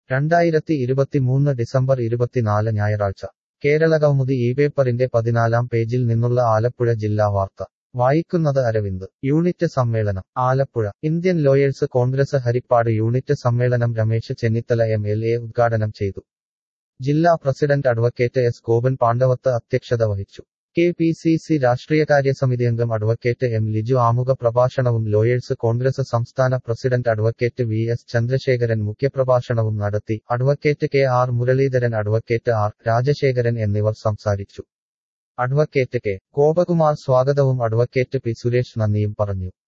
2023 December 24 ഞായറാഴ്ച കേരളകൗമുദി പേപ്പറിന്റെ 14-ാം പേജിൽ നിന്നുള്ള ആലപ്പുഴ ജില്ലാ വാർത്ത വായിക്കുന്നത് അരവിന്ദ് യൂണിറ്റ് സമ്മേളനം Alappuzha Indian lawyers congress Haripad unit സമ്മേളനം രമേശ് ചെന്നിത്തല MLA ഉദ്ഘാടനം ചെയ്തു. ജില്ലാ president advocate S. Gopan Pandavath അധ്യക്ഷത വഹിച്ചു. KPCC രാഷ്ട്രീയകാര്യസമിതി അംഗം അഡ്വക്കേറ്റ് M. ലിജു ആമുഖ പ്രഭാഷണവും ലോയേഴ്സ് കോൺഗ്രസ് സംസ്ഥാന പ്രസിഡന്റ് അഡ്വക്കേറ്റ് V.S. ചന്ദ്രശേഖരൻ മുഖ്യപ്രഭാഷണവും നടത്തി. Advocate K.R. Muraleedharan, advocate R. Rajasekharan എന്നിവർ സംസാരിച്ചു. Advocate K. ഗോപകുമാർ സ്വാഗതവും അഡ്വക്കേറ്റ് P. സുരേഷ് നന്ദിയും പറഞ്ഞു.